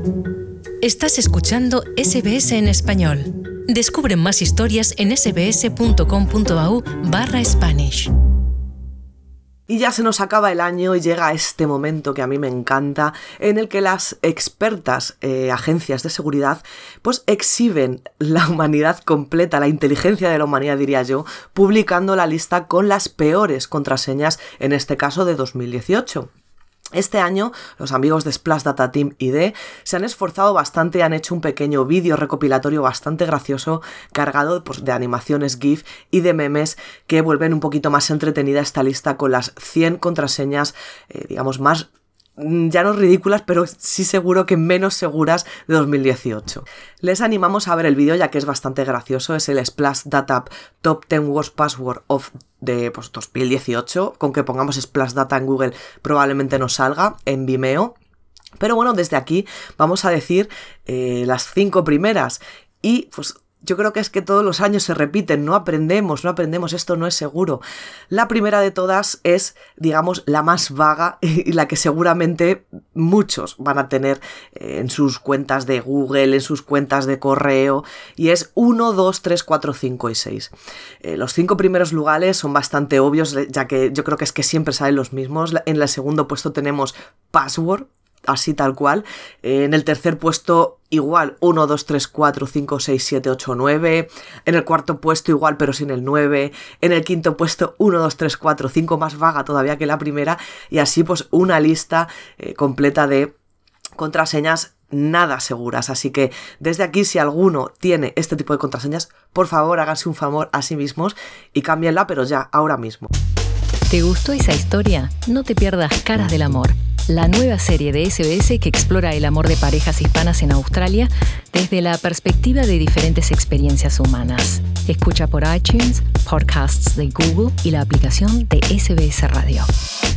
Estás escuchando SBS en español. Descubre más historias en sbs.com.au/Spanish. Y ya se nos acaba el año y llega este momento que a mí me encanta, en el que las expertas agencias de seguridad pues exhiben la humanidad completa, la inteligencia de la humanidad diría yo, publicando la lista con las peores contraseñas, en este caso de 2018. Este año, los amigos de Splash Data Team ID se han esforzado bastante y han hecho un pequeño vídeo recopilatorio bastante gracioso, cargado pues, de animaciones GIF y de memes que vuelven un poquito más entretenida esta lista con las 100 contraseñas, digamos, más ya no ridículas, pero sí seguro que menos seguras de 2018. Les animamos a ver el vídeo ya que es bastante gracioso, es el Splash Data Top 10 Worst Password of de 2018, con que pongamos Splash Data en Google probablemente nos salga en Vimeo. Pero bueno, desde aquí vamos a decir las 5 primeras y pues yo creo que es que todos los años se repiten, no aprendemos, esto no es seguro. La primera de todas es, digamos, la más vaga y la que seguramente muchos van a tener en sus cuentas de Google, en sus cuentas de correo, y es 1, 2, 3, 4, 5 y 6. Los 5 primeros lugares son bastante obvios, ya que yo creo que es que siempre salen los mismos. En el segundo puesto tenemos password, así tal cual. En el tercer puesto igual 1, 2, 3, 4, 5, 6, 7, 8, 9. En el cuarto puesto igual pero sin el 9. En el quinto puesto 1, 2, 3, 4, 5, más vaga todavía que la primera. Y así pues una lista completa de contraseñas nada seguras. Así que desde aquí, si alguno tiene este tipo de contraseñas, por favor háganse un favor a sí mismos y cámbienla, pero ya, ahora mismo. ¿Te gustó esa historia? No te pierdas Caras del Amor, la nueva serie de SBS que explora el amor de parejas hispanas en Australia desde la perspectiva de diferentes experiencias humanas. Escucha por iTunes, podcasts de Google y la aplicación de SBS Radio.